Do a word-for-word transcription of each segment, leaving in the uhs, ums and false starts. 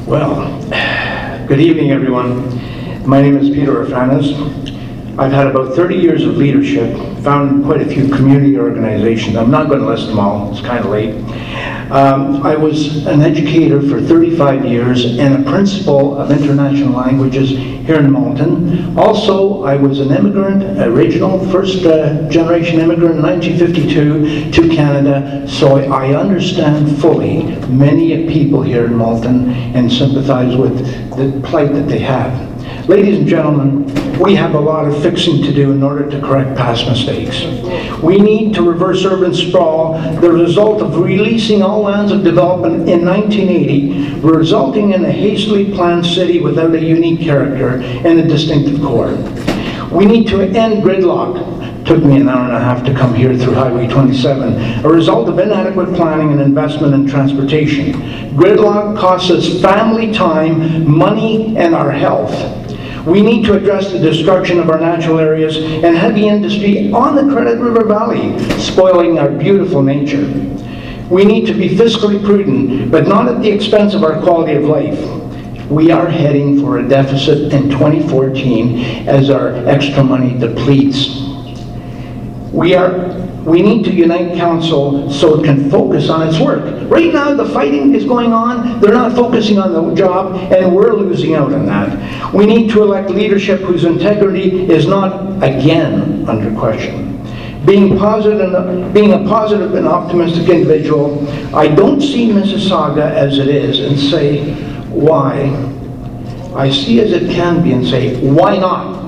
Well, good evening, everyone. My name is Peter Orfanis. I've had about thirty years of leadership, founded quite a few community organizations. I'm not going to list them all, it's kind of late. Um, I was an educator for thirty-five years and a principal of international languages here in Malton. Also, I was an immigrant, original, first uh, generation immigrant in nineteen fifty-two to Canada, so I understand fully many people here in Malton and sympathize with the plight that they have. Ladies and gentlemen, we have a lot of fixing to do in order to correct past mistakes. We need to reverse urban sprawl, the result of releasing all lands of development in nineteen eighty, resulting in a hastily planned city without a unique character and a distinctive core. We need to end gridlock. Took me an hour and a half to come here through Highway twenty-seven, a result of inadequate planning and investment in transportation. Gridlock costs us family time, money, and our health. We need to address the destruction of our natural areas and heavy industry on the Credit River Valley, spoiling our beautiful nature. We need to be fiscally prudent, but not at the expense of our quality of life. We are heading for a deficit in twenty fourteen as our extra money depletes. We are We need to unite council so it can focus on its work. Right now, the fighting is going on. They're not focusing on the job, and we're losing out on that. We need to elect leadership whose integrity is not, again, under question. Being positive and, being a positive and optimistic individual, I don't see Mississauga as it is and say, why? I see as it can be and say, why not?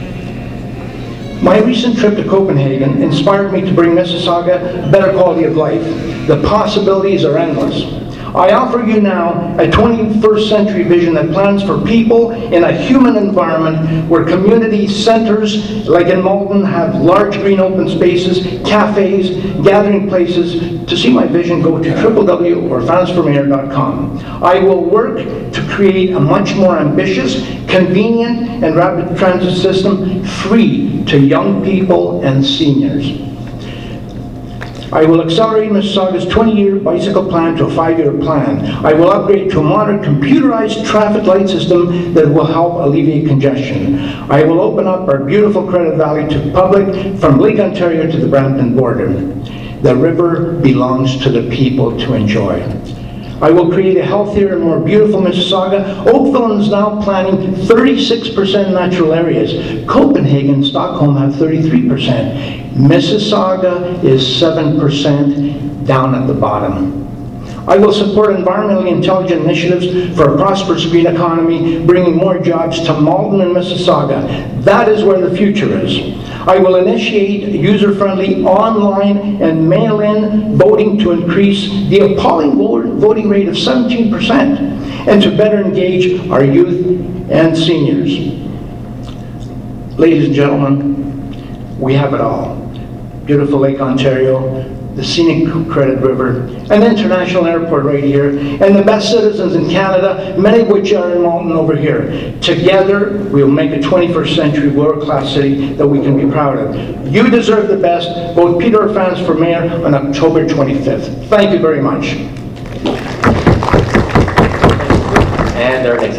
My recent trip to Copenhagen inspired me to bring Mississauga a better quality of life. The possibilities are endless. I offer you now a twenty-first century vision that plans for people in a human environment where community centers, like in Malton, have large green open spaces, cafes, gathering places. To see my vision, go to w w w dot orfanis for mayor dot com. I will work to create a much more ambitious, convenient, and rapid transit system free to young people and seniors. I will accelerate Mississauga's twenty-year bicycle plan to a five-year plan. I will upgrade to a modern computerized traffic light system that will help alleviate congestion. I will open up our beautiful Credit Valley to public from Lake Ontario to the Brampton border. The river belongs to the people to enjoy. I will create a healthier and more beautiful Mississauga. Oakville is now planning thirty-six percent natural areas. Copenhagen and Stockholm have thirty-three percent. Mississauga is seven percent down at the bottom. I will support environmentally intelligent initiatives for a prosperous green economy, bringing more jobs to Malton and Mississauga. That is where the future is. I will initiate user-friendly online and mail-in voting to increase the appalling voting rate of seventeen percent and to better engage our youth and seniors. Ladies and gentlemen, we have it all. Beautiful Lake Ontario, the scenic Credit River, an international airport right here, and the best citizens in Canada, many of which are in Malton over here. Together, we'll make a twenty-first century world-class city that we can be proud of. You deserve the best. Vote Peter Orfanis for mayor on October twenty-fifth. Thank you very much. And our next